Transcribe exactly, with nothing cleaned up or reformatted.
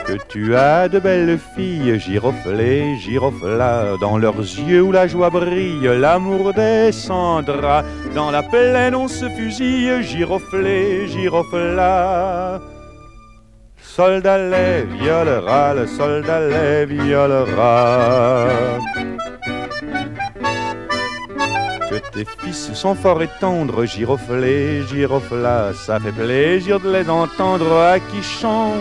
que tu as de belles filles, giroflées, girofla, dans leurs yeux où la joie brille, l'amour descendra. Dans la plaine on se fusille, giroflée, girofla. Soldat les violera, le soldat les violera. Que tes fils sont forts et tendres, giroflées, girofla, ça fait plaisir de les entendre à qui chante